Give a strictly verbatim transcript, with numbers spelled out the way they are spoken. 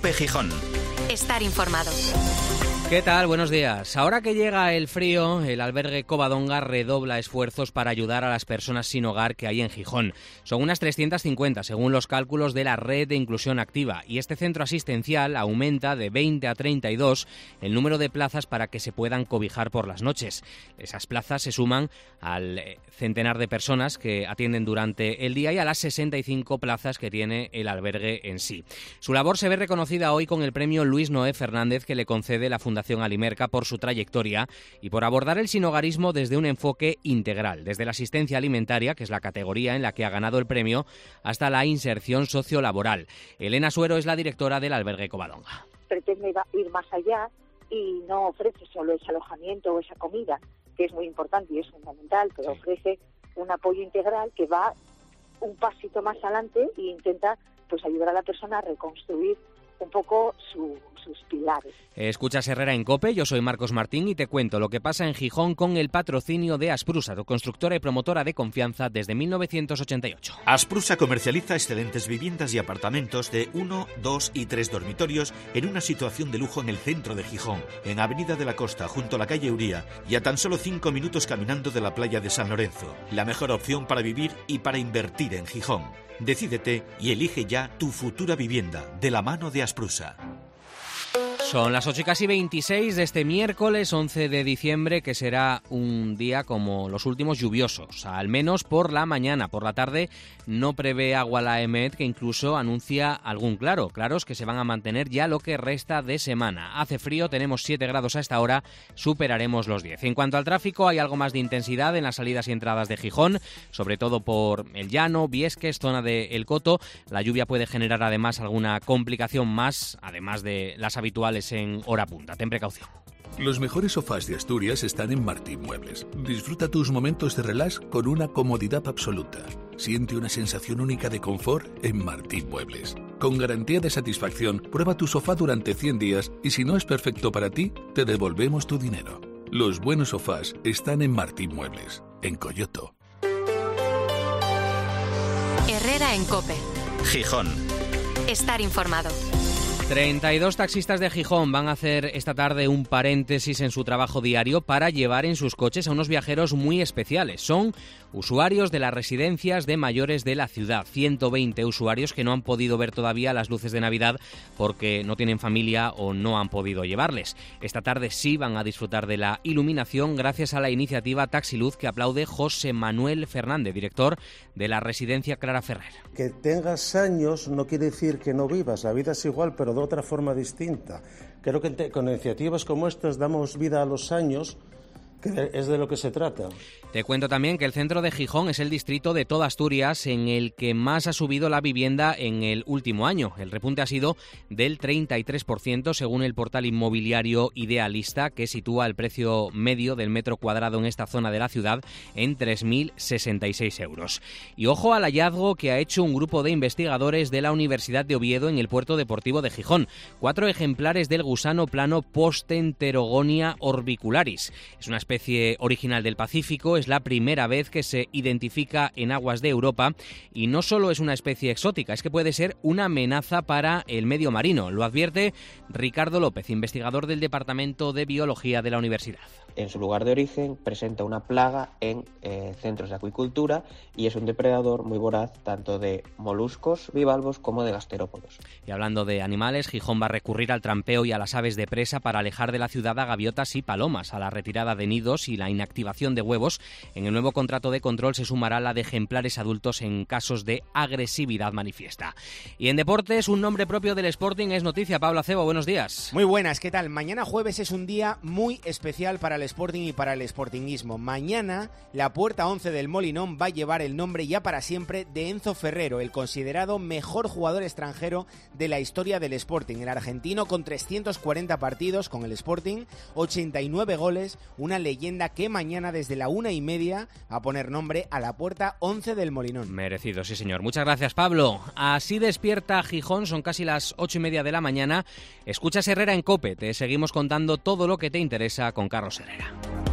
COPE Gijón. Estar informado. ¿Qué tal? Buenos días. Ahora que llega el frío, el albergue Covadonga redobla esfuerzos para ayudar a las personas sin hogar que hay en Gijón. Son unas trescientas cincuenta, según los cálculos de la Red de Inclusión Activa, y este centro asistencial aumenta de veinte a treinta y dos el número de plazas para que se puedan cobijar por las noches. Esas plazas se suman al centenar de personas que atienden durante el día y a las sesenta y cinco plazas que tiene el albergue en sí. Su labor se ve reconocida hoy con el premio Luis Noé Fernández que le concede la Fundación Fundación Alimerca por su trayectoria y por abordar el sinhogarismo desde un enfoque integral, desde la asistencia alimentaria, que es la categoría en la que ha ganado el premio, hasta la inserción sociolaboral. Elena Suero es la directora del albergue Covadonga. Pretende ir más allá y no ofrece solo ese alojamiento o esa comida, que es muy importante y es fundamental, pero sí. ofrece un apoyo integral que va un pasito más adelante e intenta pues ayudar a la persona a reconstruir un poco su, sus pilares. Escuchas Herrera en COPE, yo soy Marcos Martín y te cuento lo que pasa en Gijón con el patrocinio de Asprusa, tu constructora y promotora de confianza desde mil novecientos ochenta y ocho. Asprusa comercializa excelentes viviendas y apartamentos de uno, dos y tres dormitorios en una situación de lujo en el centro de Gijón, en Avenida de la Costa, junto a la calle Uría, y a tan solo cinco minutos caminando de la playa de San Lorenzo. La mejor opción para vivir y para invertir en Gijón. Decídete y elige ya tu futura vivienda de la mano de Asprusa. Son las ocho y casi veintiséis de este miércoles once de diciembre, que será un día como los últimos lluviosos, al menos por la mañana. Por la tarde no prevé agua la EMET, que incluso anuncia algún claro, claros que se van a mantener ya lo que resta de semana. Hace frío, tenemos siete grados a esta hora, superaremos los diez. En cuanto al tráfico, hay algo más de intensidad en las salidas y entradas de Gijón, sobre todo por El Llano, Viesques, zona de El Coto. La lluvia puede generar además alguna complicación más, además de las habituales en hora punta. Ten precaución. Los mejores sofás de Asturias están en Martín Muebles. Disfruta tus momentos de relax con una comodidad absoluta. Siente una sensación única de confort en Martín Muebles. Con garantía de satisfacción, prueba tu sofá durante cien días y si no es perfecto para ti, te devolvemos tu dinero. Los buenos sofás están en Martín Muebles, en Coyoto. Herrera en COPE. Gijón. Estar informado. treinta y dos taxistas de Gijón van a hacer esta tarde un paréntesis en su trabajo diario para llevar en sus coches a unos viajeros muy especiales. Son usuarios de las residencias de mayores de la ciudad. ciento veinte usuarios que no han podido ver todavía las luces de Navidad porque no tienen familia o no han podido llevarles. Esta tarde sí van a disfrutar de la iluminación gracias a la iniciativa Taxiluz que aplaude José Manuel Fernández, director de la residencia Clara Ferrer. Que tengas años no quiere decir que no vivas. La vida es igual, pero de otra forma distinta. Creo que te, con iniciativas como estas damos vida a los años, que es de lo que se trata. Te cuento también que el centro de Gijón es el distrito de toda Asturias en el que más ha subido la vivienda en el último año. El repunte ha sido del treinta y tres por ciento según el portal inmobiliario Idealista, que sitúa el precio medio del metro cuadrado en esta zona de la ciudad en tres mil sesenta y seis euros. Y ojo al hallazgo que ha hecho un grupo de investigadores de la Universidad de Oviedo en el puerto deportivo de Gijón. Cuatro ejemplares del gusano plano Postenterogonia orbicularis. Es una especie original del Pacífico, es la primera vez que se identifica en aguas de Europa y no solo es una especie exótica, es que puede ser una amenaza para el medio marino. Lo advierte Ricardo López, investigador del Departamento de Biología de la Universidad. En su lugar de origen presenta una plaga en eh, centros de acuicultura y es un depredador muy voraz tanto de moluscos bivalvos como de gasterópodos. Y hablando de animales, Gijón va a recurrir al trampeo y a las aves de presa para alejar de la ciudad a gaviotas y palomas, a la retirada de nidos y la inactivación de huevos. En el nuevo contrato de control se sumará la de ejemplares adultos en casos de agresividad manifiesta. Y en deportes, un nombre propio del Sporting es noticia. Pablo Acebo, buenos días. Muy buenas, ¿qué tal? Mañana jueves es un día muy especial para el Sporting y para el sportinguismo. Mañana la puerta once del Molinón va a llevar el nombre ya para siempre de Enzo Ferrero, el considerado mejor jugador extranjero de la historia del Sporting. El argentino con trescientos cuarenta partidos con el Sporting, ochenta y nueve goles, una leyenda que mañana desde la una y media va a poner nombre a la puerta once del Molinón. Merecido, sí señor. Muchas gracias, Pablo. Así despierta Gijón, son casi las ocho y media de la mañana. Escuchas Herrera en COPE, te seguimos contando todo lo que te interesa con Carlos Herrera.